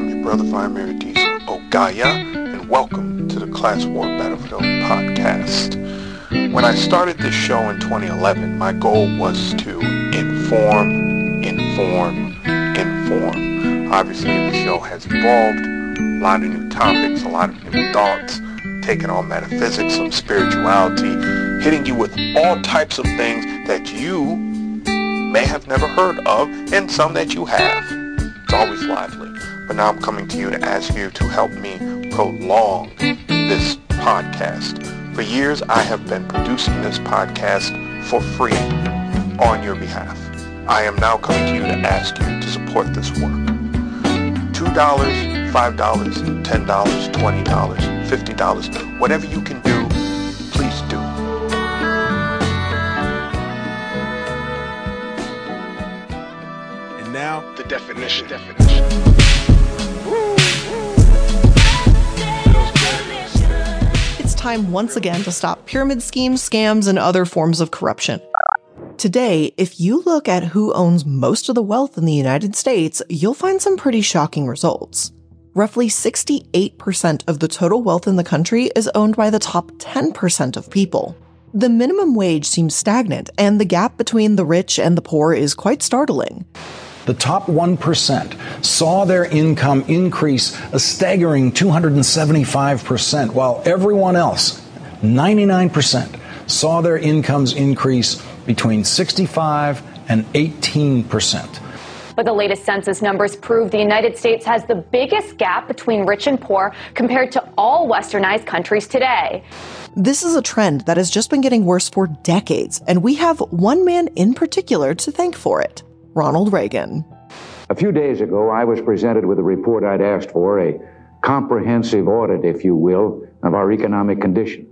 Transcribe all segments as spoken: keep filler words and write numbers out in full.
I'm your brother Vladimir Ogaya, and welcome to the Class War Battlefield podcast. When I started this show in twenty eleven, my goal was to inform, inform, inform. Obviously, the show has evolved, a lot of new topics, a lot of new thoughts, taking on metaphysics, some spirituality, hitting you with all types of things that you may have never heard of, and some that you have. It's always lively. But now I'm coming to you to ask you to help me prolong this podcast. For years, I have been producing this podcast for free on your behalf. I am now coming to you to ask you to support this work. two dollars, five dollars, ten dollars, twenty dollars, fifty dollars, whatever you can do, please do. And now, the definition. definition. It's time once again to stop pyramid schemes, scams, and other forms of corruption. Today, if you look at who owns most of the wealth in the United States, you'll find some pretty shocking results. Roughly sixty-eight percent of the total wealth in the country is owned by the top ten percent of people. The minimum wage seems stagnant, and the gap between the rich and the poor is quite startling. The top one percent saw their income increase a staggering two hundred seventy-five percent, while everyone else, ninety-nine percent, saw their incomes increase between sixty-five and eighteen percent. But the latest census numbers prove the United States has the biggest gap between rich and poor compared to all westernized countries today. This is a trend that has just been getting worse for decades, and we have one man in particular to thank for it. Ronald Reagan. A few days ago, I was presented with a report I'd asked for, a comprehensive audit, if you will, of our economic condition.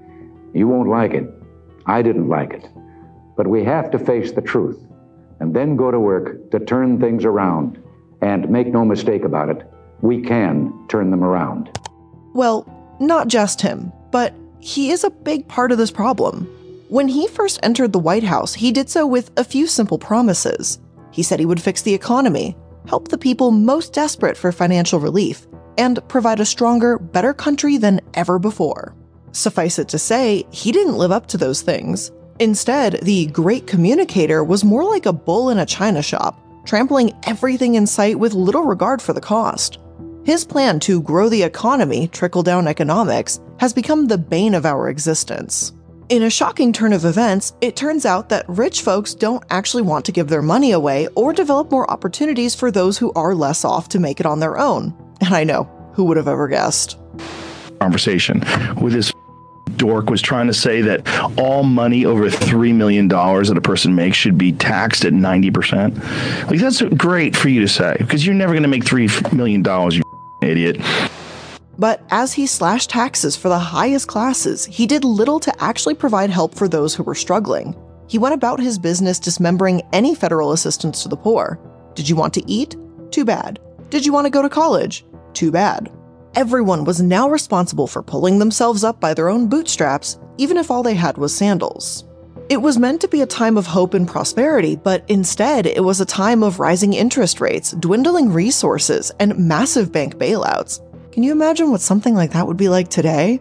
You won't like it. I didn't like it. But we have to face the truth and then go to work to turn things around. And make no mistake about it, we can turn them around. Well, not just him, but he is a big part of this problem. When he first entered the White House, he did so with a few simple promises. He said he would fix the economy, help the people most desperate for financial relief, and provide a stronger, better country than ever before. Suffice it to say, he didn't live up to those things. Instead, the great communicator was more like a bull in a china shop, trampling everything in sight with little regard for the cost. His plan to grow the economy, trickle-down economics, has become the bane of our existence. In a shocking turn of events, it turns out that rich folks don't actually want to give their money away or develop more opportunities for those who are less off to make it on their own. And I know, who would have ever guessed? Conversation with this dork was trying to say that all money over three million dollars that a person makes should be taxed at ninety percent. Like, that's great for you to say, because you're never going to make three million dollars, you idiot. But as he slashed taxes for the highest classes, he did little to actually provide help for those who were struggling. He went about his business dismembering any federal assistance to the poor. Did you want to eat? Too bad. Did you want to go to college? Too bad. Everyone was now responsible for pulling themselves up by their own bootstraps, even if all they had was sandals. It was meant to be a time of hope and prosperity, but instead it was a time of rising interest rates, dwindling resources, and massive bank bailouts. Can you imagine what something like that would be like today?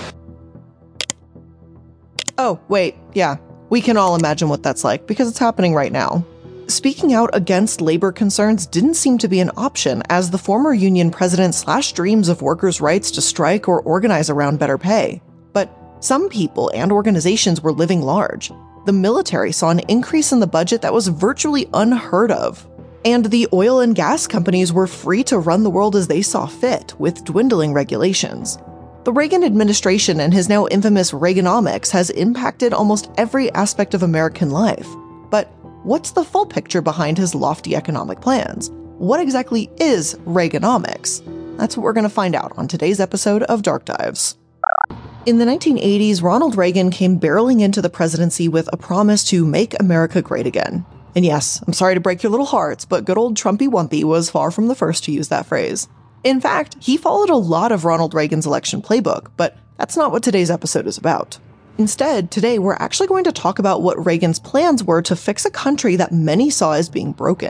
Oh, wait, yeah, we can all imagine what that's like because it's happening right now. Speaking out against labor concerns didn't seem to be an option, as the former union president slashed dreams of workers' rights to strike or organize around better pay. But some people and organizations were living large. The military saw an increase in the budget that was virtually unheard of. And the oil and gas companies were free to run the world as they saw fit, with dwindling regulations. The Reagan administration and his now infamous Reaganomics has impacted almost every aspect of American life. But what's the full picture behind his lofty economic plans? What exactly is Reaganomics? That's what we're going to find out on today's episode of Dark Dives. In the nineteen eighties, Ronald Reagan came barreling into the presidency with a promise to make America great again. And yes, I'm sorry to break your little hearts, but good old Trumpy Wumpy was far from the first to use that phrase. In fact, he followed a lot of Ronald Reagan's election playbook, but that's not what today's episode is about. Instead, today we're actually going to talk about what Reagan's plans were to fix a country that many saw as being broken.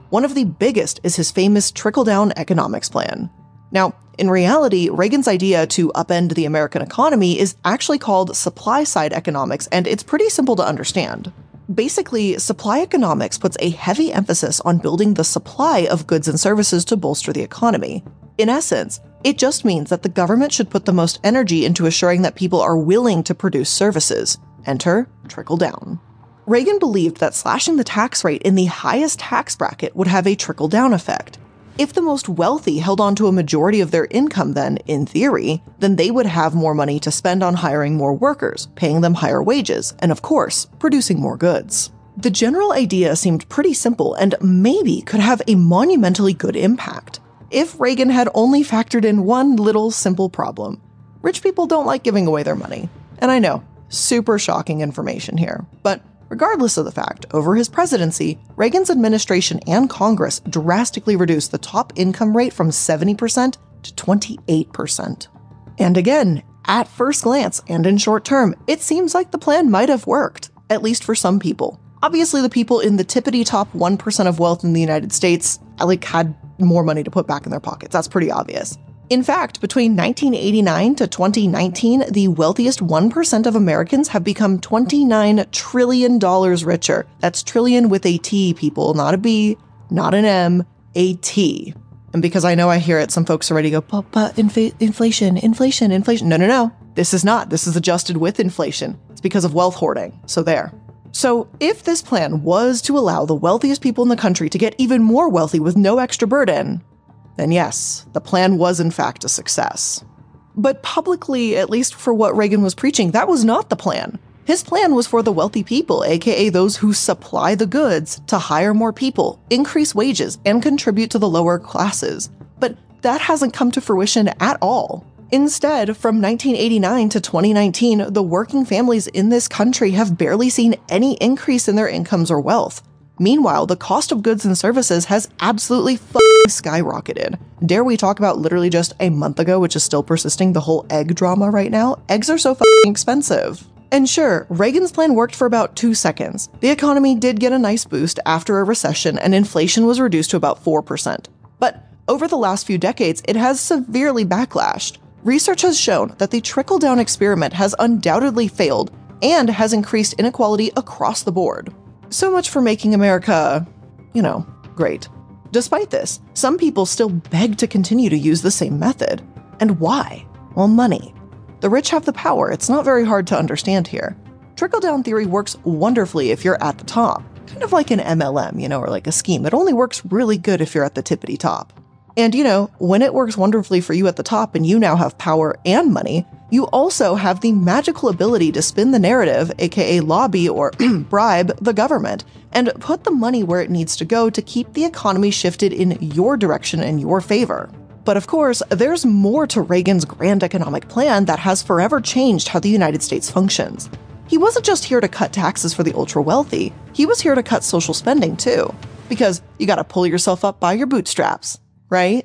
One of the biggest is his famous trickle-down economics plan. Now, in reality, Reagan's idea to upend the American economy is actually called supply-side economics, and it's pretty simple to understand. Basically, supply economics puts a heavy emphasis on building the supply of goods and services to bolster the economy. In essence, it just means that the government should put the most energy into assuring that people are willing to produce services. Enter trickle down. Reagan believed that slashing the tax rate in the highest tax bracket would have a trickle-down effect. If the most wealthy held on to a majority of their income, then, in theory, then they would have more money to spend on hiring more workers, paying them higher wages, and of course, producing more goods. The general idea seemed pretty simple and maybe could have a monumentally good impact, if Reagan had only factored in one little simple problem. Rich people don't like giving away their money. And I know, super shocking information here, but regardless of the fact, over his presidency, Reagan's administration and Congress drastically reduced the top income rate from seventy percent to twenty-eight percent. And again, at first glance and in short term, it seems like the plan might have worked, at least for some people. Obviously, the people in the tippity top one percent of wealth in the United States, like, had more money to put back in their pockets. That's pretty obvious. In fact, between nineteen eighty-nine to twenty nineteen, the wealthiest one percent of Americans have become twenty-nine trillion dollars richer. That's trillion with a T, people, not a B, not an M, a T. And because I know I hear it, some folks already go, but, but inf- inflation, inflation, inflation. No, no, no. This is not. This is adjusted with inflation. It's because of wealth hoarding. So there. So if this plan was to allow the wealthiest people in the country to get even more wealthy with no extra burden, then yes, the plan was in fact a success. But publicly, at least for what Reagan was preaching, that was not the plan. His plan was for the wealthy people, aka those who supply the goods, to hire more people, increase wages, and contribute to the lower classes. But that hasn't come to fruition at all. Instead, from nineteen eighty-nine to twenty nineteen, the working families in this country have barely seen any increase in their incomes or wealth. Meanwhile, the cost of goods and services has absolutely f***ing skyrocketed. Dare we talk about literally just a month ago, which is still persisting, the whole egg drama right now? Eggs are so f***ing expensive. And sure, Reagan's plan worked for about two seconds. The economy did get a nice boost after a recession, and inflation was reduced to about four percent. But over the last few decades, it has severely backlashed. Research has shown that the trickle-down experiment has undoubtedly failed and has increased inequality across the board. So much for making America, you know, great. Despite this, some people still beg to continue to use the same method. And why? Well, money. The rich have the power. It's not very hard to understand here. Trickle-down theory works wonderfully if you're at the top. Kind of like an M L M, you know, or like a scheme. It only works really good if you're at the tippity top. And, you know, when it works wonderfully for you at the top and you now have power and money, you also have the magical ability to spin the narrative, aka lobby or bribe the government, and put the money where it needs to go to keep the economy shifted in your direction and your favor. But of course, there's more to Reagan's grand economic plan that has forever changed how the United States functions. He wasn't just here to cut taxes for the ultra-wealthy, he was here to cut social spending too. Because you gotta pull yourself up by your bootstraps. Right?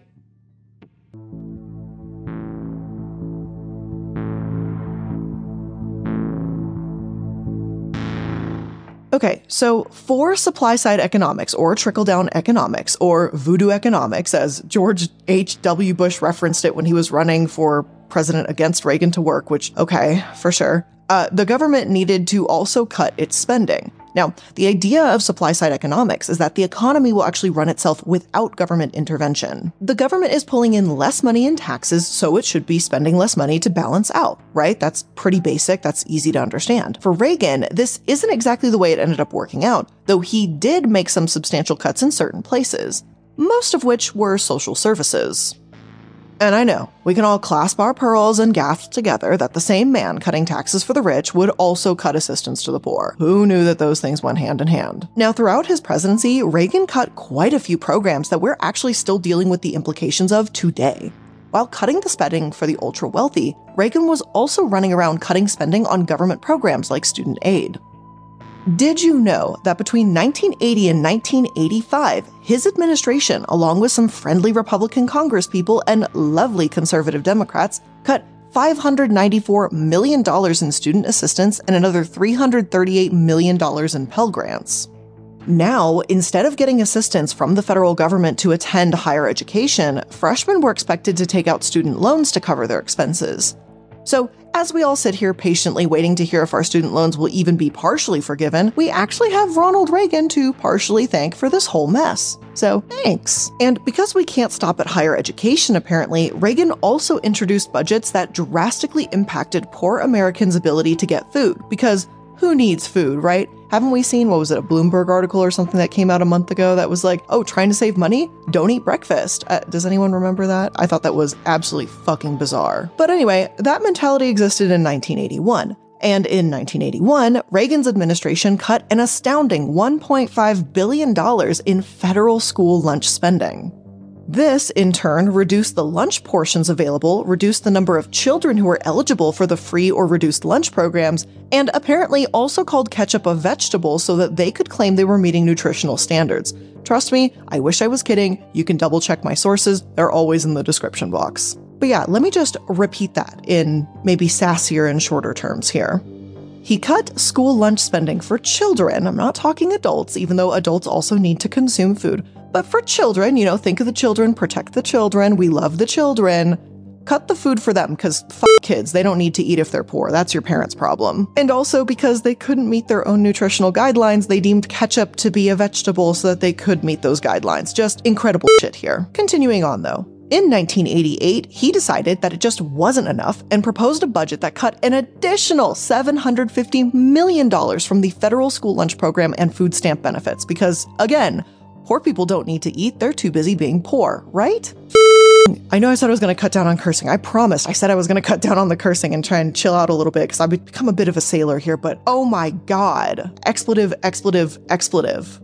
Okay, so for supply-side economics, or trickle-down economics, or voodoo economics, as George H W Bush referenced it when he was running for president against Reagan to work, which, okay, for sure, uh, the government needed to also cut its spending. Now, the idea of supply-side economics is that the economy will actually run itself without government intervention. The government is pulling in less money in taxes, so it should be spending less money to balance out, right? That's pretty basic. That's easy to understand. For Reagan, this isn't exactly the way it ended up working out, though he did make some substantial cuts in certain places, most of which were social services. And I know, we can all clasp our pearls and gasp together that the same man cutting taxes for the rich would also cut assistance to the poor. Who knew that those things went hand in hand? Now, throughout his presidency, Reagan cut quite a few programs that we're actually still dealing with the implications of today. While cutting the spending for the ultra-wealthy, Reagan was also running around cutting spending on government programs like student aid. Did you know that between nineteen eighty and nineteen eighty-five, his administration, along with some friendly Republican congresspeople and lovely conservative Democrats, cut five hundred ninety-four million dollars in student assistance and another three hundred thirty-eight million dollars in Pell Grants? Now, instead of getting assistance from the federal government to attend higher education, freshmen were expected to take out student loans to cover their expenses. So, as we all sit here patiently waiting to hear if our student loans will even be partially forgiven, we actually have Ronald Reagan to partially thank for this whole mess. So, thanks. And because we can't stop at higher education, apparently, Reagan also introduced budgets that drastically impacted poor Americans' ability to get food, because who needs food, right? Haven't we seen, what was it, a Bloomberg article or something that came out a month ago that was like, oh, trying to save money? Don't eat breakfast. Uh, does anyone remember that? I thought that was absolutely fucking bizarre. But anyway, that mentality existed in nineteen eighty-one. And in nineteen eighty-one, Reagan's administration cut an astounding one point five billion dollars in federal school lunch spending. This, in turn, reduced the lunch portions available, reduced the number of children who were eligible for the free or reduced lunch programs, and apparently also called ketchup a vegetable so that they could claim they were meeting nutritional standards. Trust me, I wish I was kidding. You can double check my sources. They're always in the description box. But yeah, let me just repeat that in maybe sassier and shorter terms here. He cut school lunch spending for children. I'm not talking adults, even though adults also need to consume food. But for children, you know, think of the children, protect the children, we love the children. Cut the food for them, because fuck kids, they don't need to eat if they're poor. That's your parents' problem. And also because they couldn't meet their own nutritional guidelines, they deemed ketchup to be a vegetable so that they could meet those guidelines. Just incredible shit here. Continuing on though. In nineteen eighty-eight, he decided that it just wasn't enough and proposed a budget that cut an additional seven hundred fifty million dollars from the federal school lunch program and food stamp benefits because, again, poor people don't need to eat, they're too busy being poor, right? I know I said I was going to cut down on cursing. I promised. I said I was going to cut down on the cursing and try and chill out a little bit because I've become a bit of a sailor here, but oh my god. Expletive, expletive, expletive.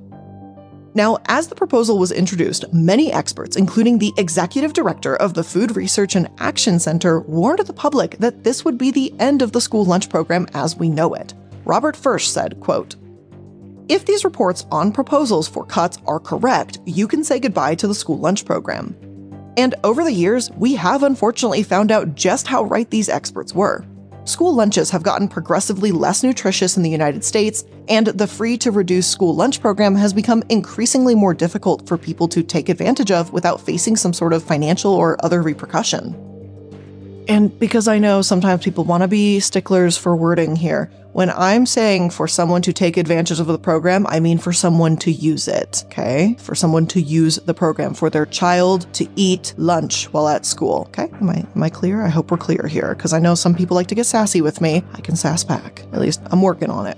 Now, as the proposal was introduced, many experts, including the executive director of the Food Research and Action Center, warned the public that this would be the end of the school lunch program as we know it. Robert Firsch said, quote, "If these reports on proposals for cuts are correct, you can say goodbye to the school lunch program." And over the years, we have unfortunately found out just how right these experts were. School lunches have gotten progressively less nutritious in the United States, and the free-to-reduce school lunch program has become increasingly more difficult for people to take advantage of without facing some sort of financial or other repercussion. And because I know sometimes people want to be sticklers for wording here, when I'm saying for someone to take advantage of the program, I mean for someone to use it, okay? For someone to use the program, for their child to eat lunch while at school, okay? Am I, am I clear? I hope we're clear here, because I know some people like to get sassy with me. I can sass back. At least I'm working on it.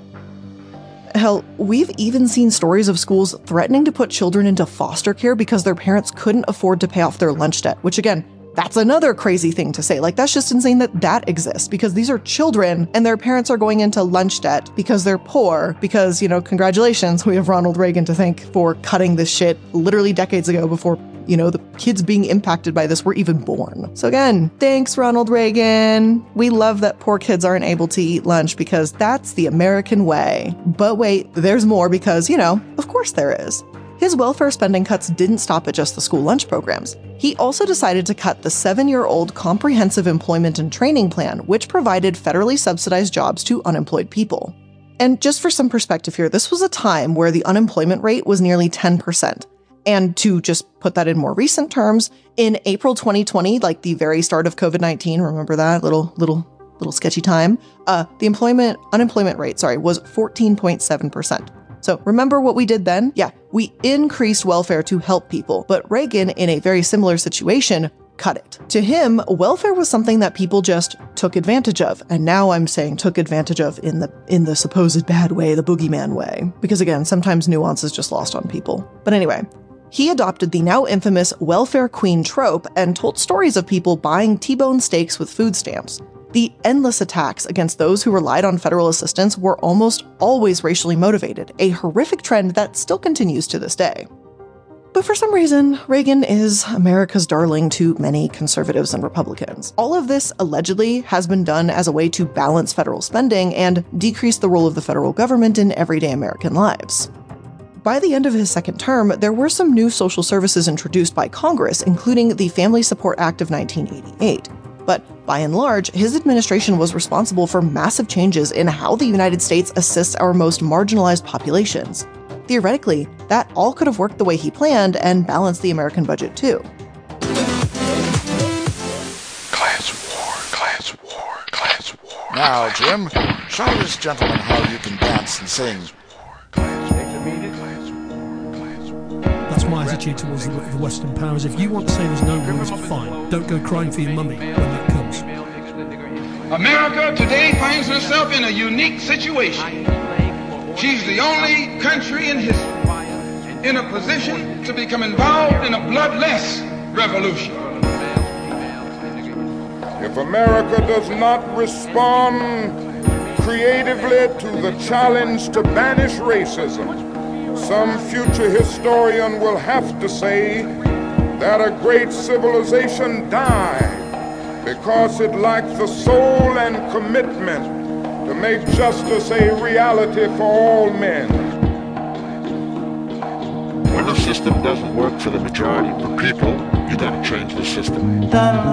Hell, we've even seen stories of schools threatening to put children into foster care because their parents couldn't afford to pay off their lunch debt, which again, that's another crazy thing to say. Like, that's just insane that that exists because these are children and their parents are going into lunch debt because they're poor because, you know, congratulations, we have Ronald Reagan to thank for cutting this shit literally decades ago before, you know, the kids being impacted by this were even born. So again, thanks, Ronald Reagan. We love that poor kids aren't able to eat lunch because that's the American way. But wait, there's more because, you know, of course there is. His welfare spending cuts didn't stop at just the school lunch programs. He also decided to cut the seven-year-old Comprehensive Employment and Training Plan, which provided federally subsidized jobs to unemployed people. And just for some perspective here, this was a time where the unemployment rate was nearly ten percent. And to just put that in more recent terms, in April twenty twenty, like the very start of COVID nineteen, remember that little, little, little sketchy time, uh, the employment, unemployment rate, sorry, was fourteen point seven percent. So remember what we did then? Yeah, we increased welfare to help people, but Reagan, in a very similar situation, cut it. To him, welfare was something that people just took advantage of, and now I'm saying took advantage of in the in the supposed bad way, the boogeyman way, because again, sometimes nuance is just lost on people. But anyway, he adopted the now infamous welfare queen trope and told stories of people buying T-bone steaks with food stamps. The endless attacks against those who relied on federal assistance were almost always racially motivated, a horrific trend that still continues to this day. But for some reason, Reagan is America's darling to many conservatives and Republicans. All of this allegedly has been done as a way to balance federal spending and decrease the role of the federal government in everyday American lives. By the end of his second term, there were some new social services introduced by Congress, including the Family Support Act of nineteen eighty-eight. But by and large, his administration was responsible for massive changes in how the United States assists our most marginalized populations. theoretically, that all could have worked the way he planned and balanced the American budget too. Class war, class war, class war. Now, Jim, show this gentleman how you can dance and sing. That's my attitude towards the, the Western powers. If you want to say there's no wars, fine. Don't go crying for your mummy when that comes. America today finds herself in a unique situation. She's the only country in history in a position to become involved in a bloodless revolution. If America does not respond creatively to the challenge to banish racism, some future historian will have to say that a great civilization died because it lacked the soul and commitment to make justice a reality for all men. When the system doesn't work for the majority of the people, you gotta change the system.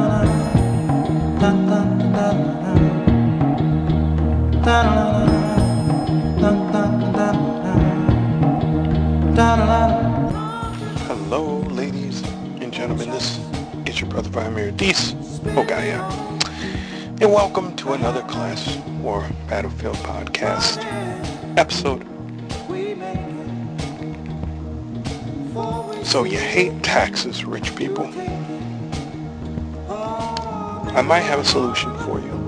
Hello, ladies and gentlemen. This is your brother Vladimir Dees, Ogaya, and welcome to another Class War Battlefield podcast episode. So you hate taxes, rich people? I might have a solution for you.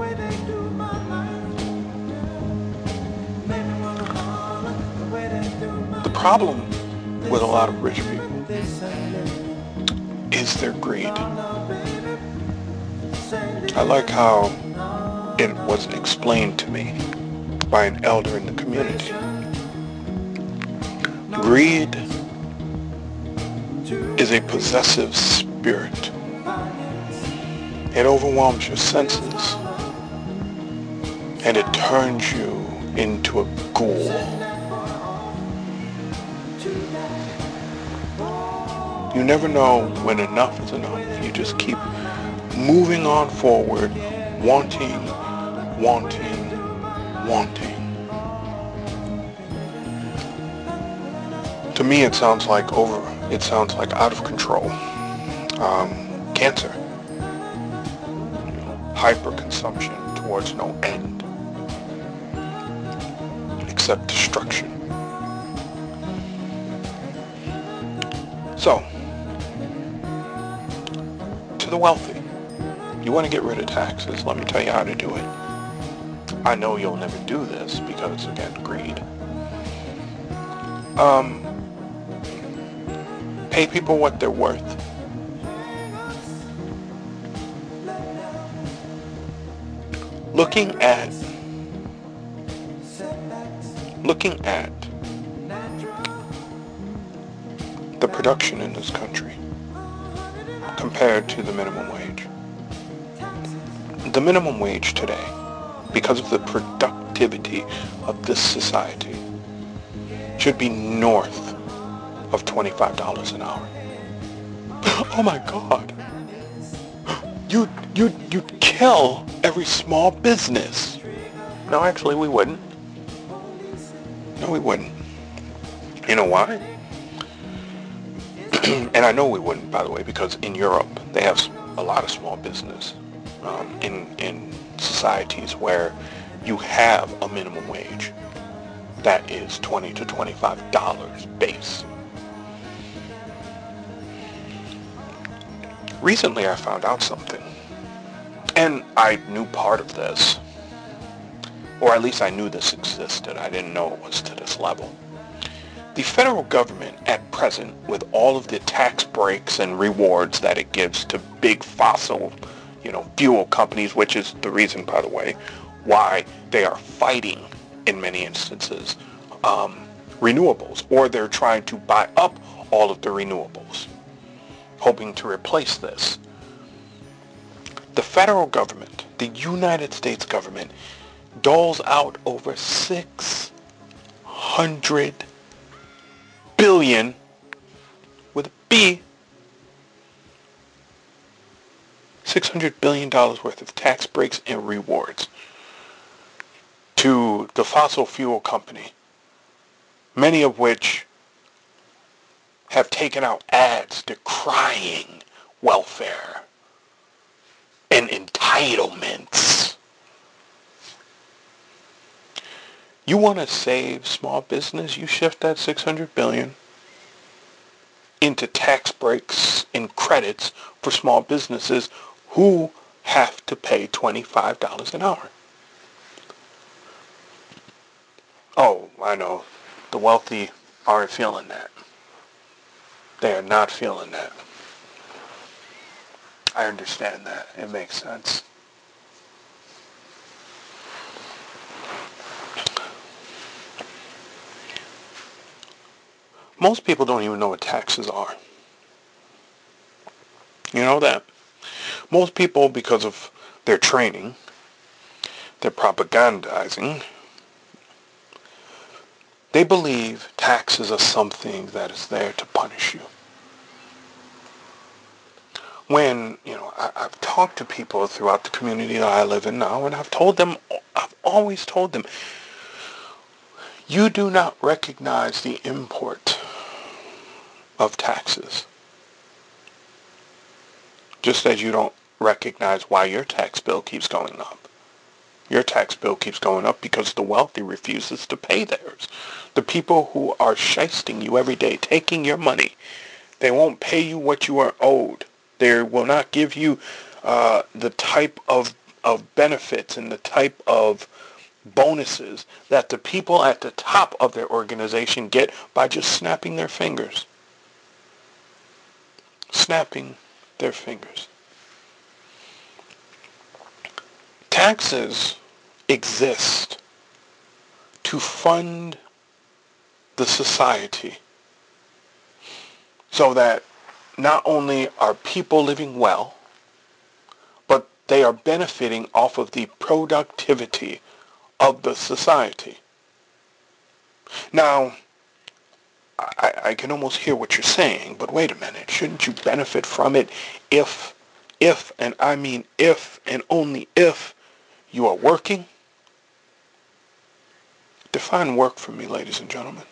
The problem with a lot of rich people is their greed. I like how it was explained to me by an elder in the community. Greed is a possessive spirit. It overwhelms your senses and it turns you into a ghoul. You never know when enough is enough. You just keep moving on forward, wanting, wanting, wanting. To me, it sounds like over. It sounds like out of control. Um, cancer. Hyperconsumption towards no end, except destruction. So, to the wealthy, you want to get rid of taxes, let me tell you how to do it. I know you'll never do this because, again, greed. Um, pay people what they're worth. Looking at, looking at the production in this country compared to the minimum wage. The minimum wage today, because of the productivity of this society, should be north of twenty-five dollars an hour. Oh my God. You, you, you'd kill every small business. No, actually we wouldn't. No, we wouldn't. You know why? And I know we wouldn't, by the way, because in Europe they have a lot of small business um, in in societies where you have a minimum wage that is twenty to twenty-five dollars base. Recently, I found out something, and I knew part of this, or at least I knew this existed. I didn't know it was to this level. The federal government at present, with all of the tax breaks and rewards that it gives to big fossil, you know, fuel companies, which is the reason, by the way, why they are fighting, in many instances, um, renewables, or they're trying to buy up all of the renewables, hoping to replace this. The federal government, the United States government, doles out over six hundred billion with a B, six hundred billion dollars worth of tax breaks and rewards to the fossil fuel company, many of which have taken out ads decrying welfare and entitlements. You want to save small business, you shift that six hundred billion dollars into tax breaks and credits for small businesses who have to pay twenty-five dollars an hour. Oh, I know. The wealthy aren't feeling that. They are not feeling that. I understand that. It makes sense. Most people don't even know what taxes are. You know that? Most people, because of their training, their propagandizing, they believe taxes are something that is there to punish you. When, you know, I, I've talked to people throughout the community that I live in now, and I've told them, I've always told them, you do not recognize the import of taxes. Just as you don't recognize why your tax bill keeps going up. Your tax bill keeps going up because the wealthy refuses to pay theirs. The people who are shysting you every day, taking your money, they won't pay you what you are owed. They will not give you uh, the type of, of benefits and the type of bonuses that the people at the top of their organization get by just snapping their fingers. Snapping their fingers. Taxes exist to fund the society so that not only are people living well, but they are benefiting off of the productivity of the society. Now, I, I can almost hear what you're saying, but wait a minute. Shouldn't you benefit from it if, if, and I mean if and only if you are working? Define work for me, ladies and gentlemen.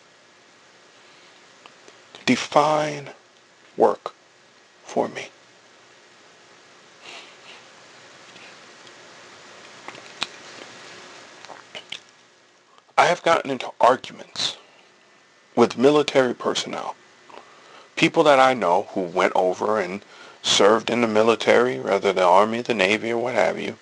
Define work for me. I have gotten into arguments with military personnel, people that I know who went over and served in the military, whether the Army, the Navy, or what have you,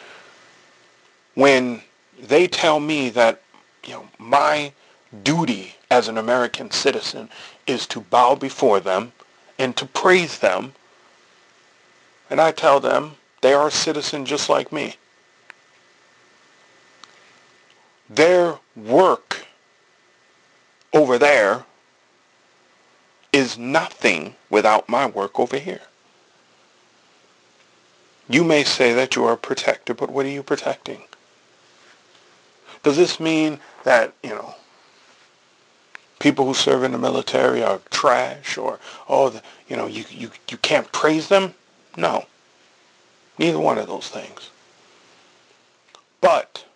when they tell me that, you know, my duty as an American citizen is to bow before them and to praise them, and I tell them they are a citizen just like me. Their work over there is nothing without my work over here. You may say that you are a protector, but what are you protecting? Does this mean that, you know, people who serve in the military are trash, or, oh, the, you know, you, you, you can't praise them? No. Neither one of those things. But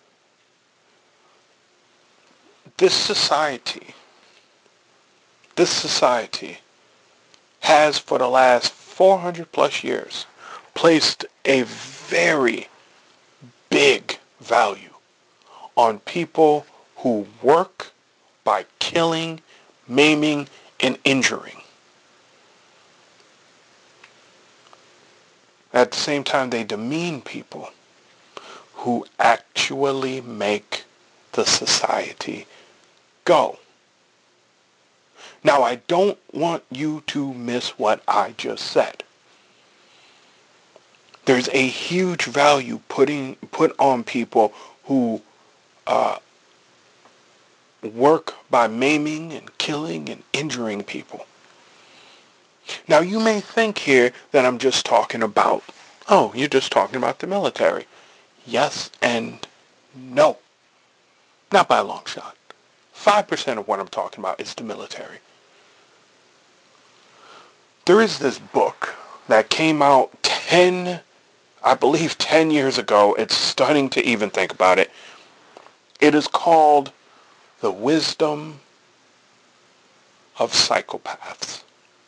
this society, this society has for the last four hundred plus years placed a very big value on people who work by killing, maiming, and injuring. At the same time, they demean people who actually make the society go. Now, I don't want you to miss what I just said. There's a huge value putting put on people who uh, work by maiming and killing and injuring people. Now, you may think here that I'm just talking about, oh, you're just talking about the military. Yes and no. Not by a long shot. five percent of what I'm talking about is the military. There is this book that came out ten, I believe ten years ago. It's stunning to even think about it. It is called The Wisdom of psychopaths.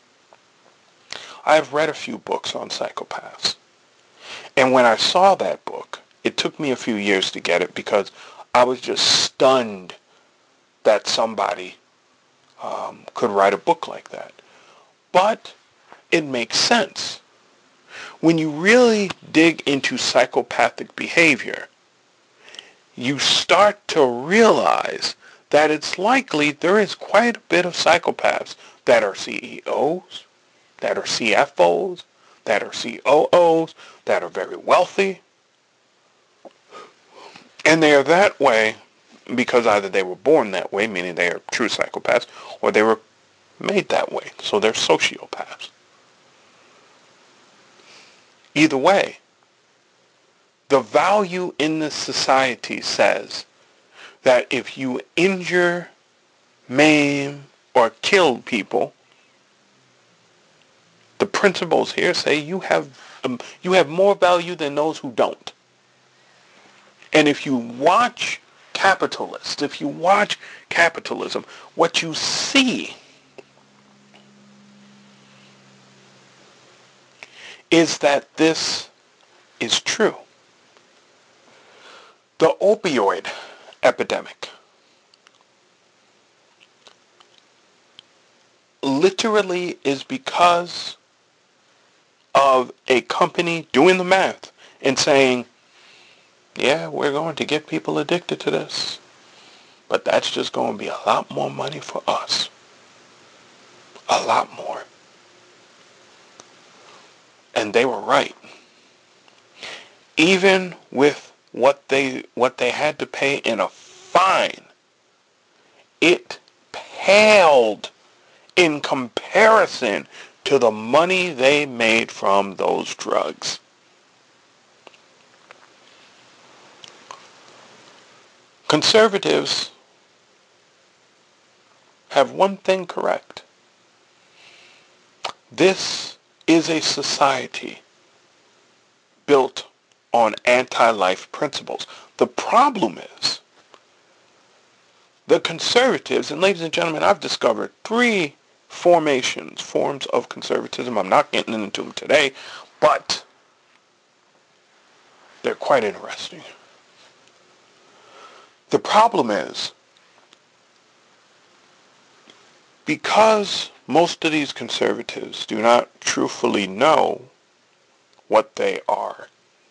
I've read a few books on psychopaths. And when I saw that book, it took me a few years to get it because I was just stunned that somebody um, could write a book like that. But it makes sense. When you really dig into psychopathic behavior, you start to realize that it's likely there is quite a bit of psychopaths that are C E Os, that are C F Os, that are C O Os, that are very wealthy. And they are that way because either they were born that way, meaning they are true psychopaths, or they were made that way, so they're sociopaths. Either way, the value in this society says that if you injure, maim, or kill people, the principles here say you have um, you have more value than those who don't. And if you watch capitalists, if you watch capitalism, what you see is that this is true. The opioid epidemic literally is because of a company doing the math and saying, yeah, we're going to get people addicted to this, but that's just going to be a lot more money for us. A lot more. And they were right. Even with what they what they had to pay in a fine, it paled in comparison to the money they made from those drugs. Conservatives have one thing correct. This is a society built on anti-life principles. The problem is the conservatives, and ladies and gentlemen, I've discovered three formations, forms of conservatism. I'm not getting into them today, but they're quite interesting. The problem is, because most of these conservatives do not truthfully know what they are,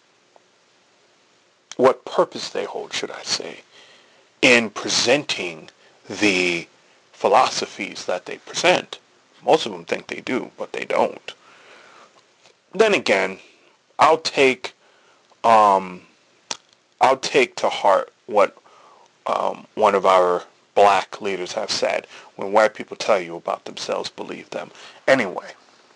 what purpose they hold, should I say, in presenting the philosophies that they present. Most of them think they do, but they don't. Then again, I'll take, um, I'll take to heart what um, one of our black leaders have said. When white people tell you about themselves, believe them. Anyway,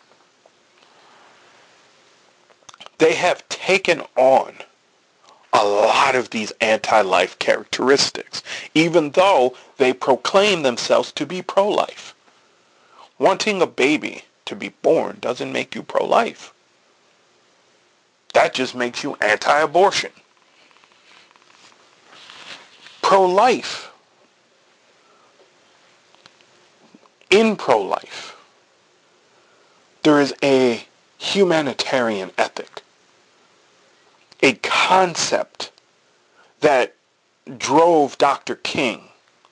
they have taken on a lot of these anti-life characteristics, even though they proclaim themselves to be pro-life. Wanting a baby to be born doesn't make you pro-life. That just makes you anti-abortion. Pro-life, in pro-life, there is a humanitarian ethic, a concept that drove Doctor King.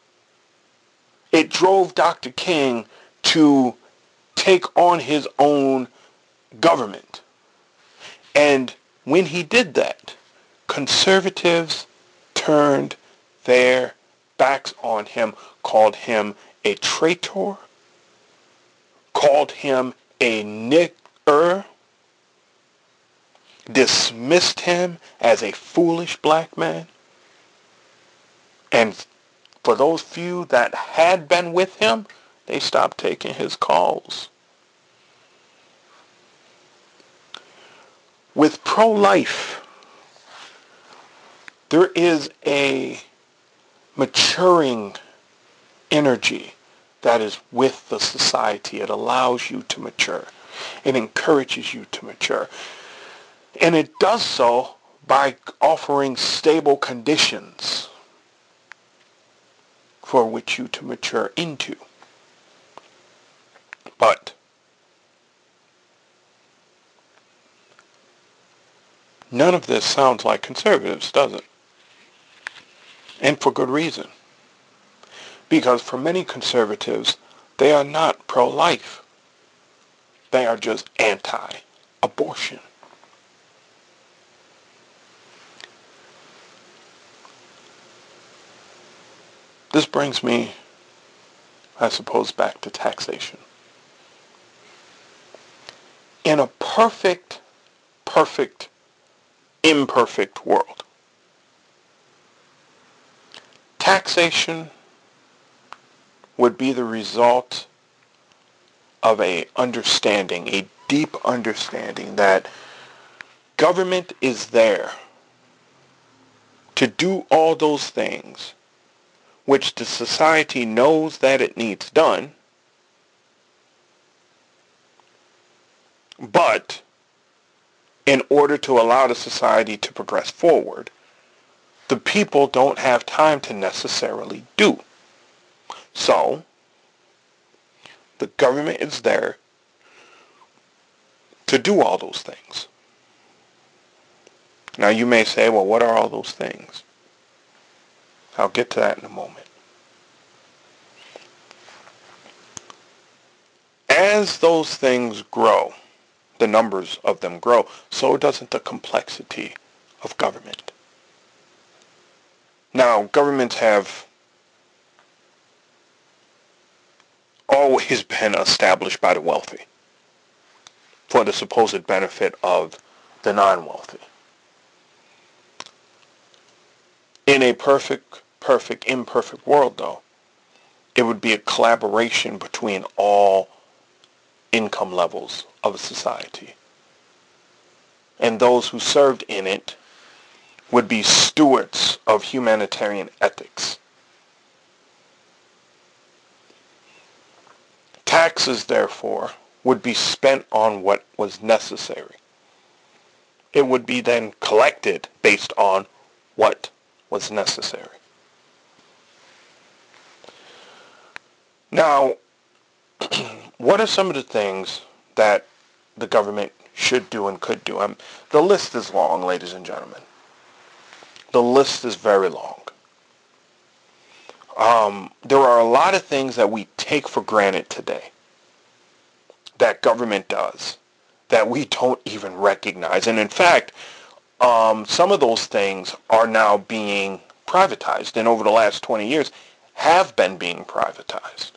It drove Doctor King to take on his own government. And when he did that, conservatives turned their backs on him, called him a traitor, called him a nigger, dismissed him as a foolish black man. And for those few that had been with him, they stopped taking his calls. With pro-life, there is a maturing energy that is with the society. It allows you to mature. It encourages you to mature. And it does so by offering stable conditions for which you to mature into. But none of this sounds like conservatives, does it? And for good reason. Because for many conservatives, they are not pro-life. They are just anti-abortion. This brings me, I suppose, back to taxation. In a perfect, perfect, imperfect world, taxation would be the result of a understanding, a deep understanding that government is there to do all those things which the society knows that it needs done, but in order to allow the society to progress forward, the people don't have time to necessarily do. So, the government is there to do all those things. Now you may say, well, what are all those things? I'll get to that in a moment. As those things grow, the numbers of them grow, so doesn't the complexity of government. Now, governments have always been established by the wealthy for the supposed benefit of the non-wealthy. In a perfect, perfect, imperfect world, though, it would be a collaboration between all income levels of a society. And those who served in it would be stewards of humanitarian ethics. Taxes, therefore, would be spent on what was necessary. It would be then collected based on what was necessary. Now, what are some of the things that the government should do and could do? Um, the list is long, ladies and gentlemen. The list is very long. Um, there are a lot of things that we take for granted today that government does that we don't even recognize. And in fact, um, some of those things are now being privatized, and over the last twenty years have been being privatized.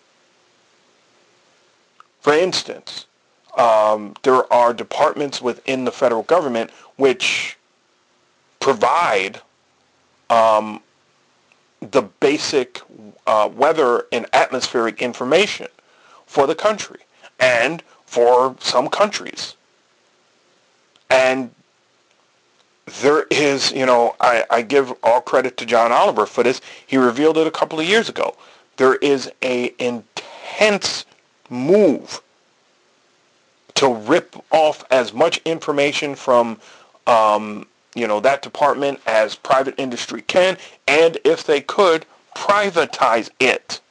For instance, um, there are departments within the federal government which provide um, the basic uh, weather and atmospheric information for the country and for some countries. And there is, you know, I, I give all credit to John Oliver for this. He revealed it a couple of years ago. There is a intense move to rip off as much information from, um, you know, that department as private industry can, and if they could, privatize it.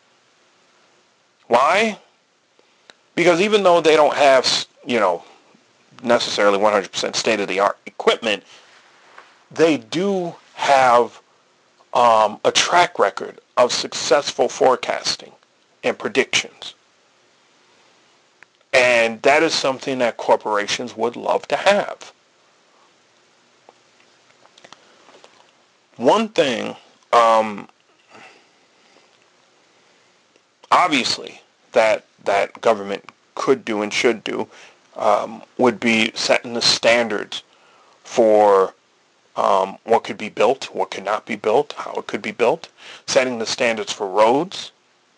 Why? Because even though they don't have, you know, necessarily one hundred percent state-of-the-art equipment, they do have um, a track record of successful forecasting and predictions. And that is something that corporations would love to have. One thing, um, obviously, that that government could do and should do um, would be setting the standards for um, what could be built, what could not be built, how it could be built, setting the standards for roads,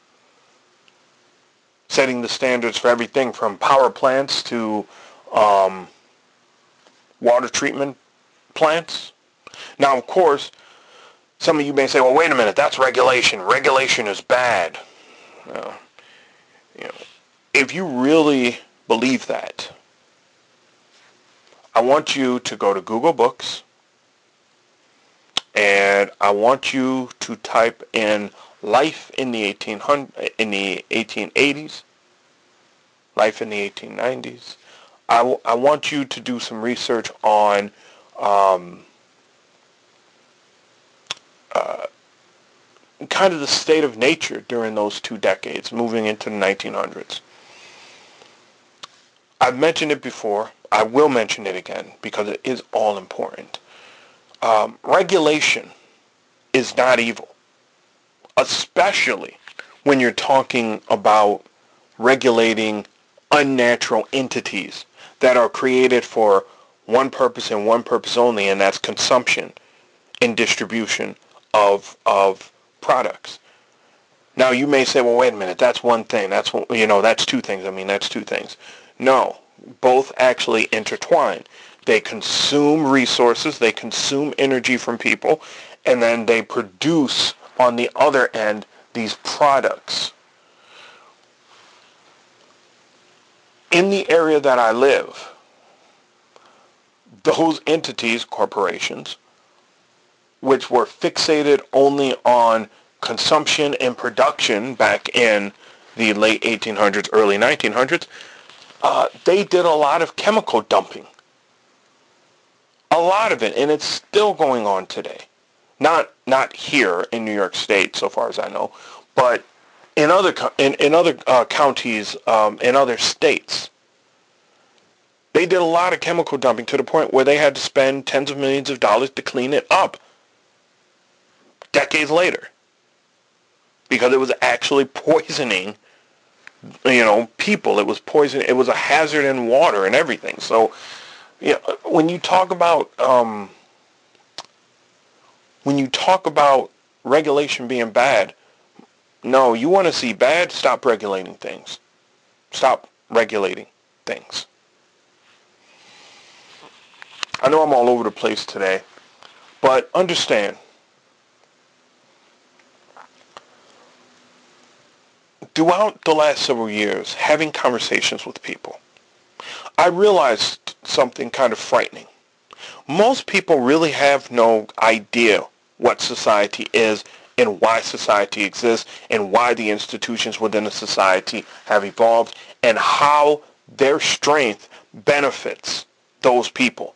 setting the standards for everything from power plants to um, water treatment plants. Now, of course, some of you may say, well, wait a minute, that's regulation. Regulation is bad. Uh, you know, if you really believe that, I want you to go to Google Books, and I want you to type in life in the eighteen hundreds, in the eighteen eighties, life in the eighteen nineties. I, w- I want you to do some research on um, uh, kind of the state of nature during those two decades, moving into the nineteen hundreds. I've mentioned it before. I will mention it again because it is all important. Um, regulation is not evil, especially when you're talking about regulating unnatural entities that are created for one purpose and one purpose only, and that's consumption and distribution of of products. Now you may say, well, wait a minute, that's one thing. That's one, you know, that's two things. I mean, that's two things. No, both actually intertwine. They consume resources, they consume energy from people, and then they produce on the other end these products. In the area that I live, those entities, corporations, which were fixated only on consumption and production back in the late eighteen hundreds, early nineteen hundreds, uh, they did a lot of chemical dumping. A lot of it, and it's still going on today. Not not here in New York State, so far as I know, but in other in, in other uh, counties, um, in other states. They did a lot of chemical dumping to the point where they had to spend tens of millions of dollars to clean it up decades later, because it was actually poisoning, you know, people. It was poison. It was a hazard in water and everything. So, yeah, you know, when you talk about um, when you talk about regulation being bad, no, you want to see bad, stop regulating things. Stop regulating things. I know I'm all over the place today, but understand, throughout the last several years, having conversations with people, I realized something kind of frightening. Most people really have no idea what society is and why society exists and why the institutions within a society have evolved and how their strength benefits those people.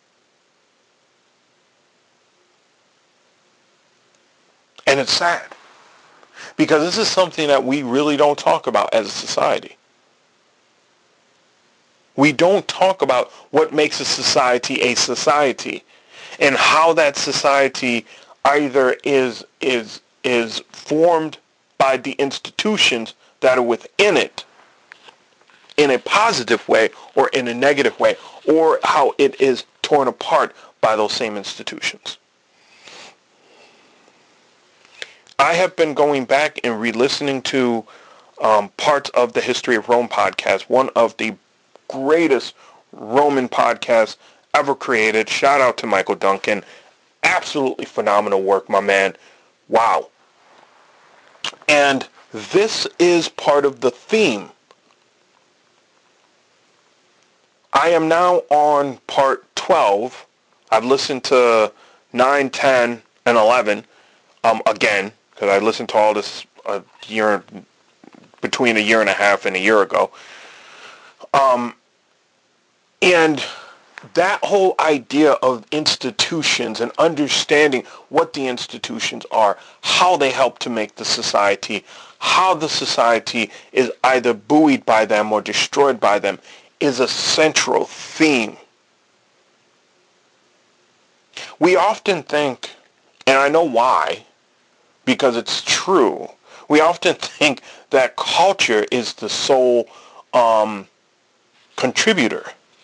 And it's sad, because this is something that we really don't talk about as a society. We don't talk about what makes a society a society and how that society either is is is formed by the institutions that are within it in a positive way or in a negative way, or how it is torn apart by those same institutions. I have been going back and re-listening to um, parts of the History of Rome podcast, one of the greatest Roman podcasts ever created. Shout out to Michael Duncan. Absolutely phenomenal work, my man. Wow. And this is part of the theme. I am now on part twelve. I've listened to nine, ten, and eleven um, again, because I listened to all this a year, between a year and a half and a year ago. Um, and that whole idea of institutions and understanding what the institutions are, how they help to make the society, how the society is either buoyed by them or destroyed by them, is a central theme. We often think, and I know why, because it's true, we often think that culture is the sole um, contributor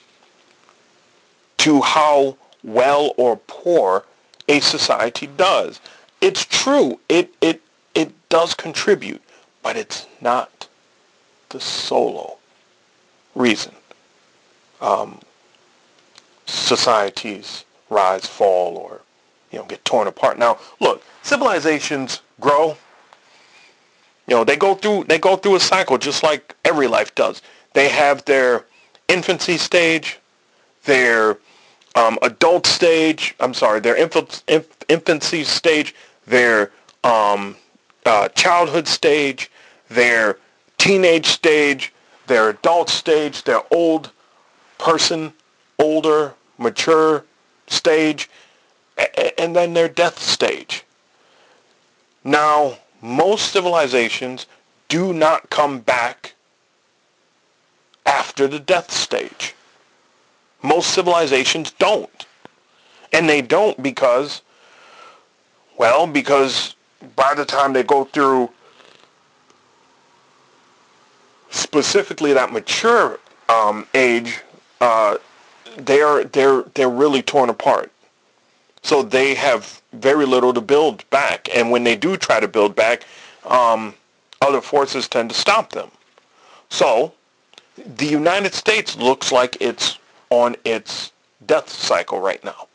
to how well or poor a society does. It's true, it it it does contribute, but it's not the solo reason um, societies rise, fall, or you know get torn apart. Now, look, civilizations grow. You know, they go through they go through a cycle just like every life does. They have their infancy stage, their um, adult stage. I'm sorry, their inf- inf- infancy stage, their um, uh, childhood stage, their teenage stage, their adult stage, their old person, older, mature stage, and then their death stage. Now, most civilizations do not come back after the death stage. Most civilizations don't. And they don't because, well, because by the time they go through specifically that mature um, age, uh, they're they're they're really torn apart. So they have very little to build back, and when they do try to build back, um, other forces tend to stop them. So the United States looks like it's on its death cycle right now.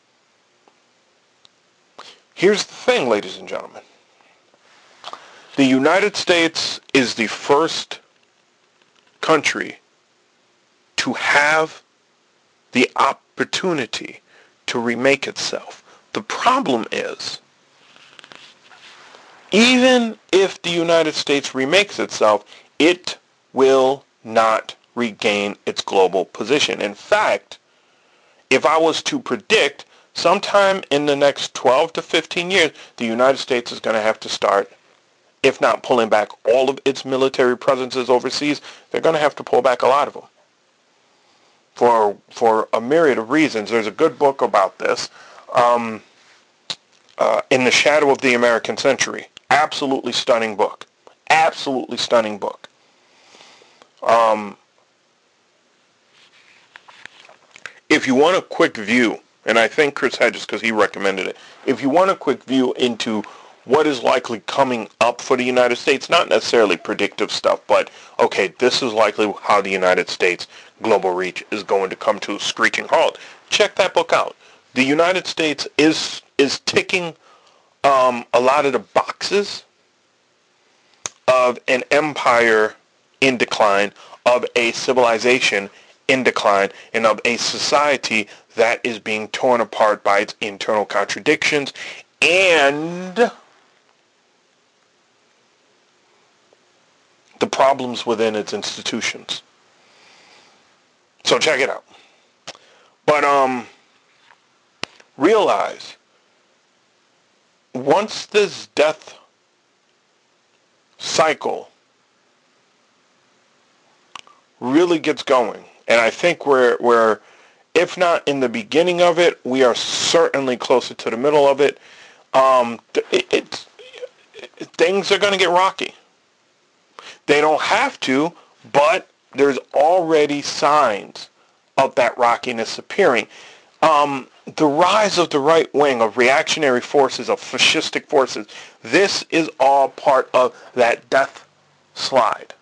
Here's the thing, ladies and gentlemen. The United States is the first country to have the opportunity to remake itself. The problem is, even if the United States remakes itself, it will not regain its global position. In fact, if I was to predict, sometime in the next twelve to fifteen years, the United States is going to have to start, if not pulling back all of its military presences overseas, they're going to have to pull back a lot of them. For for a myriad of reasons. There's a good book about this, um, uh, In the Shadow of the American Century. Absolutely stunning book. Absolutely stunning book. Um, if you want a quick view, and I think Chris Hedges, because he recommended it, if you want a quick view into what is likely coming up for the United States, not necessarily predictive stuff, but, okay, this is likely how the United States global reach is going to come to a screeching halt. Check that book out. The United States is is ticking um, a lot of the boxes of an empire in decline, of a civilization in decline, and of a society that is being torn apart by its internal contradictions and the problems within its institutions. So check it out. But um, realize, once this death cycle really gets going, and I think we're, we're, if not in the beginning of it, we are certainly closer to the middle of it, um, it, it, it things are going to get rocky. They don't have to, but there's already signs of that rockiness appearing. Um, the rise of the right wing, of reactionary forces, of fascistic forces, this is all part of that death slide.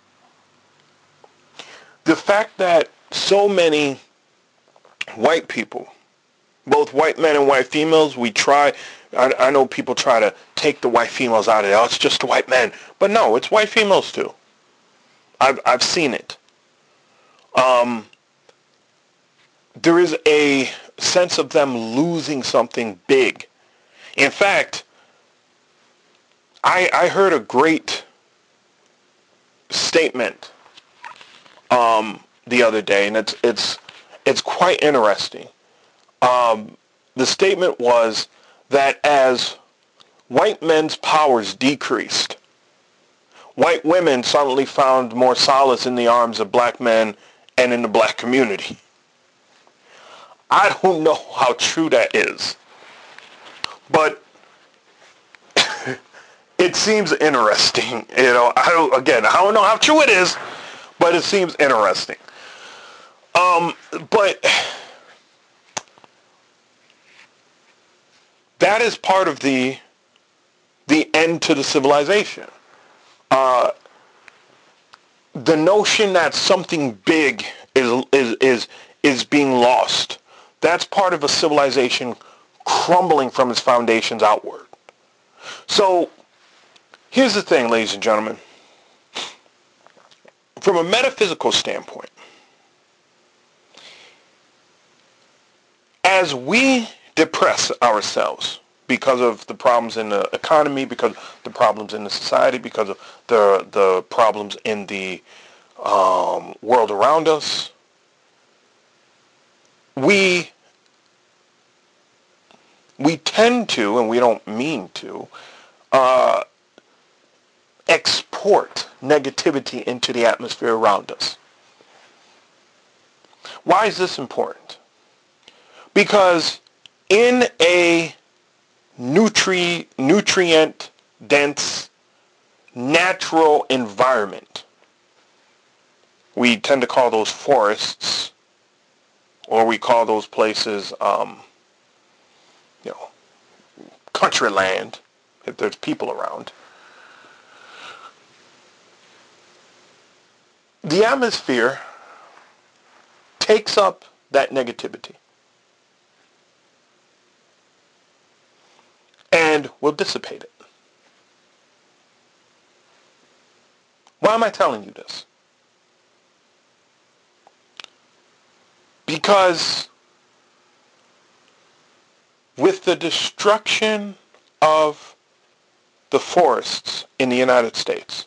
The fact that so many white people, both white men and white females, we try, I, I know people try to take the white females out of it. Oh, it's just the white men. But no, it's white females too. I've I've seen it. Um, there is a sense of them losing something big. In fact, I I heard a great statement um, the other day, and it's it's it's quite interesting. Um, the statement was that as white men's powers decreased, white women suddenly found more solace in the arms of black men and in the black community. I don't know how true that is, but it seems interesting. You know, I don't, again, I don't know how true it is, but it seems interesting. Um, but that is part of the the end to the civilization. Uh, the notion that something big is is is is being lost. That's part of a civilization crumbling from its foundations outward. So here's the thing, ladies and gentlemen. From a metaphysical standpoint, as we depress ourselves because of the problems in the economy, because of the problems in the society, because of the the problems in the um, world around us, we we tend to, and we don't mean to, uh, export negativity into the atmosphere around us. Why is this important? Because in a nutri- nutrient-dense, natural environment, we tend to call those forests, or we call those places, um, you know, country land, if there's people around. The atmosphere takes up that negativity and will dissipate it. Why am I telling you this? Because with the destruction of the forests in the United States,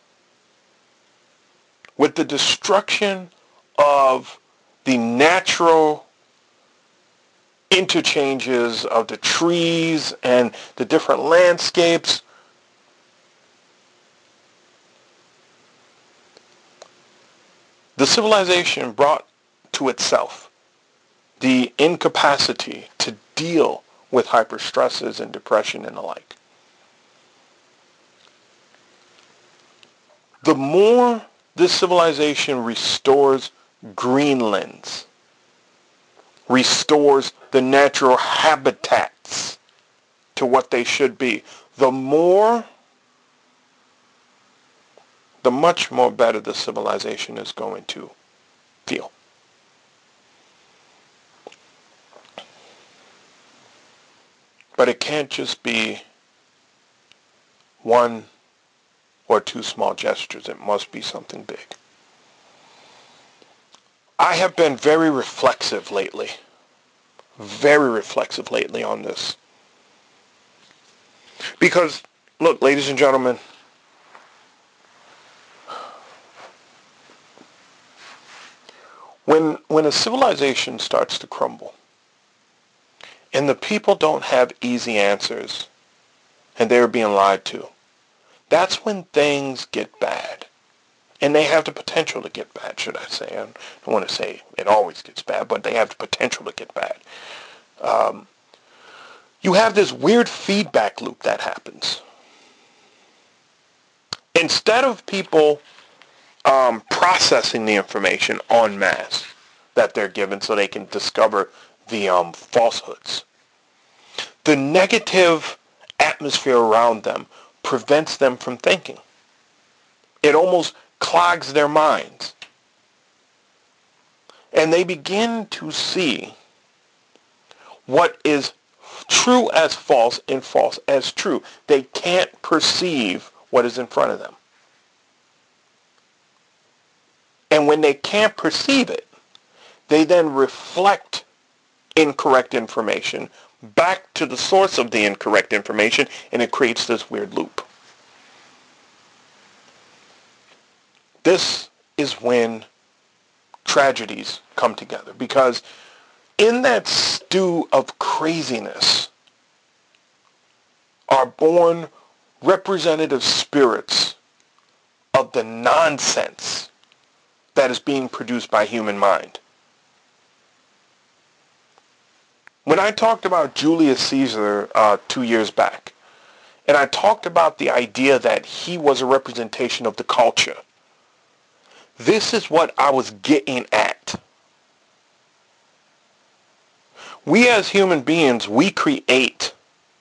with the destruction of the natural interchanges of the trees and the different landscapes, the civilization brought to itself the incapacity to deal with hyperstresses and depression and the like. The more this civilization restores greenlands, restores the natural habitats to what they should be, the more, the much more better the civilization is going to feel. But it can't just be one or two small gestures. It must be something big. I have been very reflexive lately. Very reflexive lately on this. Because, look, ladies and gentlemen, when when a civilization starts to crumble, and the people don't have easy answers, and they're being lied to, that's when things get bad. And they have the potential to get bad, should I say. I don't want to say it always gets bad, but they have the potential to get bad. Um, you have this weird feedback loop that happens. Instead of people um, processing the information en masse that they're given so they can discover the um, falsehoods, the negative atmosphere around them prevents them from thinking. It almost clogs their minds. And they begin to see what is true as false and false as true. They can't perceive what is in front of them. And when they can't perceive it, they then reflect incorrect information back to the source of the incorrect information, and it creates this weird loop. This is when tragedies come together, because in that stew of craziness are born representative spirits of the nonsense that is being produced by human mind. When I talked about Julius Caesar uh, two years back, and I talked about the idea that he was a representation of the culture, this is what I was getting at. We as human beings, we create.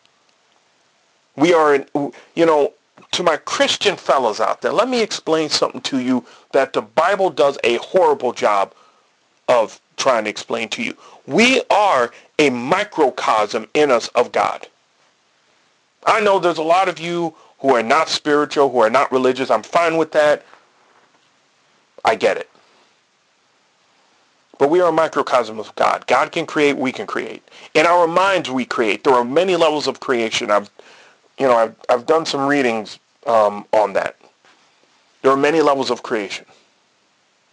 We are, you know, to my Christian fellows out there, let me explain something to you that the Bible does a horrible job of trying to explain to you. We are a microcosm in us of God. I know there's a lot of you who are not spiritual, who are not religious. I'm fine with that. I get it. But we are a microcosm of God. God can create, we can create. In our minds we create. There are many levels of creation. I've you know, I've I've done some readings um, on that. There are many levels of creation.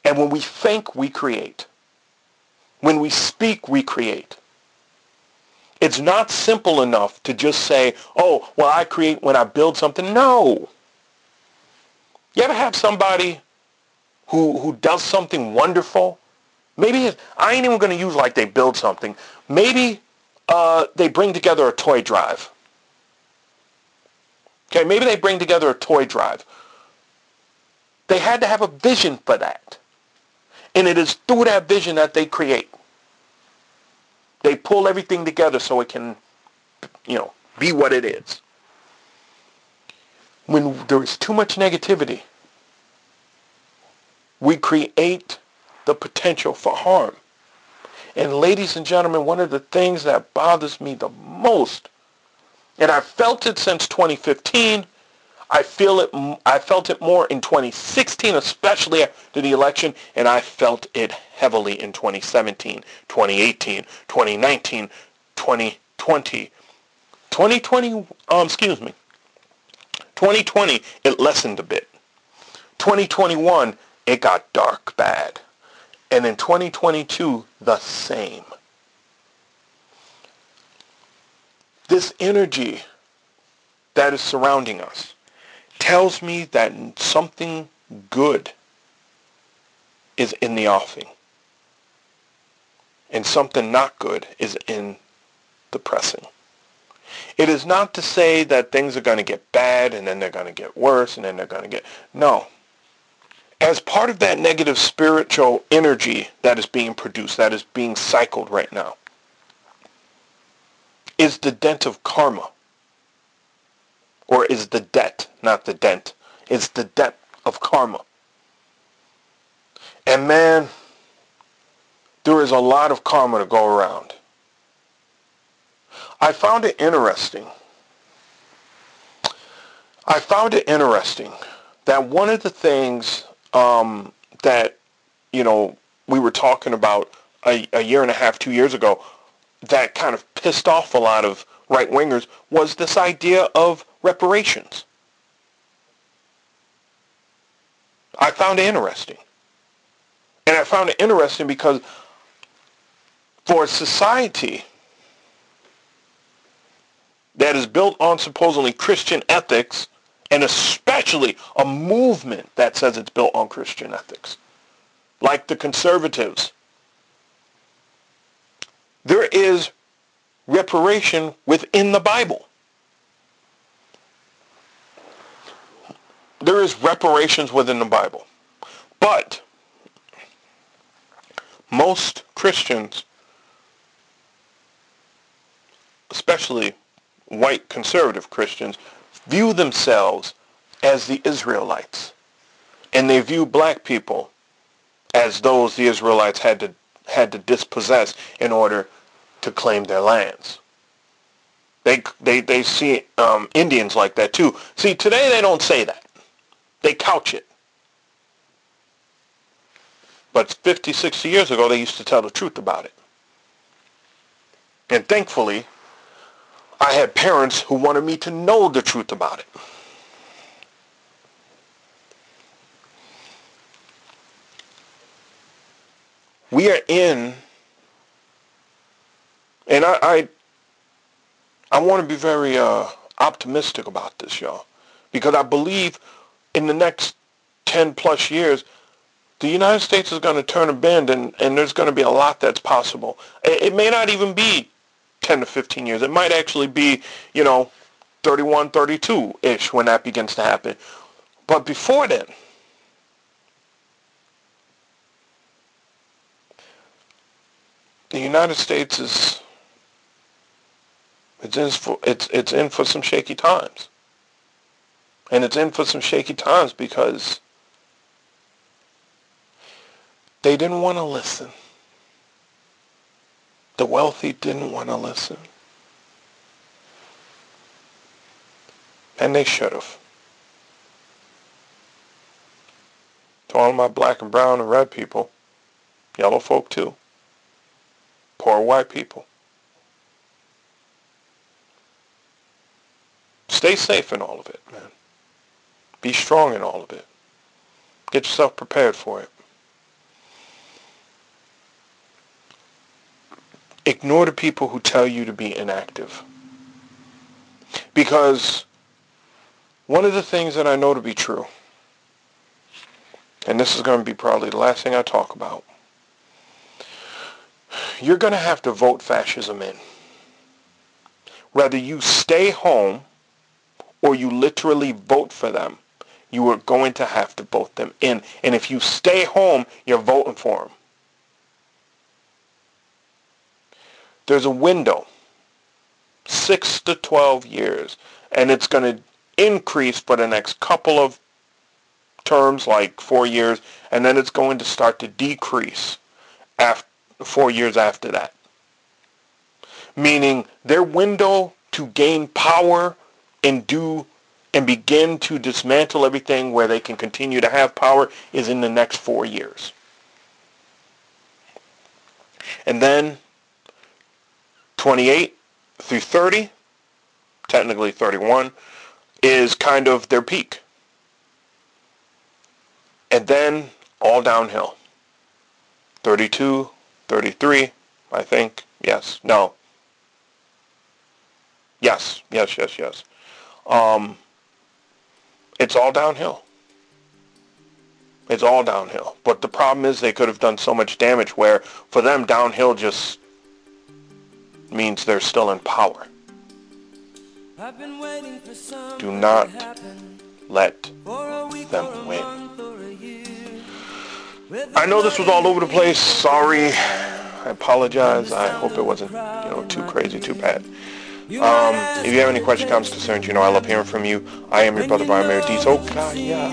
And when we think, we create. When we speak, we create. It's not simple enough to just say, oh, well, I create when I build something. No. You ever have somebody who who does something wonderful? Maybe, it, I ain't even going to use like they build something. Maybe uh, they bring together a toy drive. Okay, maybe they bring together a toy drive. They had to have a vision for that. And it is through that vision that they create. They pull everything together so it can, you know, be what it is. When there is too much negativity, we create the potential for harm. And ladies and gentlemen, one of the things that bothers me the most, and I've felt it since twenty fifteen, I feel it. I felt it more in twenty sixteen, especially after the election, and I felt it heavily in twenty seventeen, twenty eighteen, twenty nineteen, twenty twenty. twenty twenty, um, excuse me. twenty twenty, it lessened a bit. twenty twenty-one, it got dark bad. And in twenty twenty-two, the same. This energy that is surrounding us tells me that something good is in the offing. And something not good is in the pressing. It is not to say that things are going to get bad and then they're going to get worse and then they're going to get... No. As part of that negative spiritual energy that is being produced, that is being cycled right now, is the dent of karma. Or is the debt, not the dent, is the debt of karma. And man, there is a lot of karma to go around. I found it interesting. I found it interesting that one of the things um, that, you know, we were talking about a, a year and a half, two years ago, that kind of pissed off a lot of right-wingers was this idea of reparations. I found it interesting. And I found it interesting because for a society that is built on supposedly Christian ethics, and especially a movement that says it's built on Christian ethics, like the conservatives, there is reparation within the Bible. There is reparations within the Bible. But most Christians, especially white conservative Christians, view themselves as the Israelites. And they view black people as those the Israelites had to had to dispossess in order to claim their lands. They they they see um, Indians like that too. See, today they don't say that. They couch it. But fifty, sixty years ago, they used to tell the truth about it. And thankfully, I had parents who wanted me to know the truth about it. We are in, and I I, I want to be very uh, optimistic about this, y'all, because I believe in the next ten plus years, the United States is going to turn a bend, and, and there's going to be a lot that's possible. It, it may not even be ten to fifteen years. It might actually be, you know, thirty-one, thirty-two-ish when that begins to happen. But before then, the United States is it's in for it's it's in for some shaky times. And it's in for some shaky times because they didn't want to listen. The wealthy didn't want to listen. And they should have. To all my black and brown and red people, yellow folk too, poor white people, stay safe in all of it, man. Be strong in all of it. Get yourself prepared for it. ignore the people who tell you to be inactive. Because one of the things that I know to be true, and this is going to be probably the last thing I talk about, you're going to have to vote fascism in. Whether you stay home or you literally vote for them, you are going to have to vote them in. And if you stay home, you're voting for them. There's a window, six to twelve years, and it's going to increase for the next couple of terms, like four years, and then it's going to start to decrease after four years after that. Meaning their window to gain power and do and begin to dismantle everything where they can continue to have power is in the next four years. And then twenty-eight through thirty, technically thirty-one, is kind of their peak. And then all downhill. thirty-two, thirty-three, I think. Yes. No. Yes. Yes, yes, yes. Um, it's all downhill. It's all downhill. But the problem is they could have done so much damage where for them downhill just means they're still in power. Do not let them win. I know this was all over the place. Sorry. I apologize. I hope it wasn't, you know, too crazy, too bad. Um, if you have any questions, comments, concerns, you know I love hearing from you. I am your brother, Brian Meredith. Oh, God, yeah.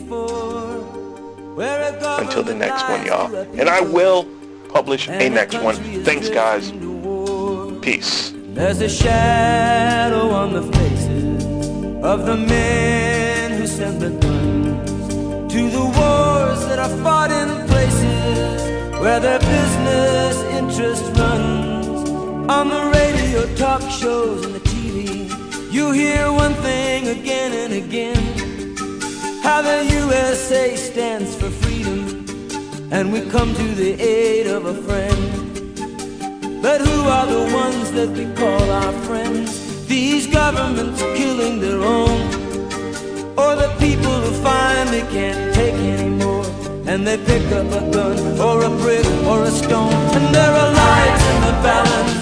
Until the next one, y'all. And I will publish a next one. Thanks, guys. Peace. There's a shadow on the faces of the men who sent the guns to the wars that are fought in places where their business interest runs. On the radio, talk shows, and the T V, you hear one thing again and again, how the U S A stands for freedom, and we come to the aid of a friend. But who are the ones that we call our friends? These governments killing their own, or the people who finally can't take anymore, and they pick up a gun or a brick or a stone, and there are lives in the balance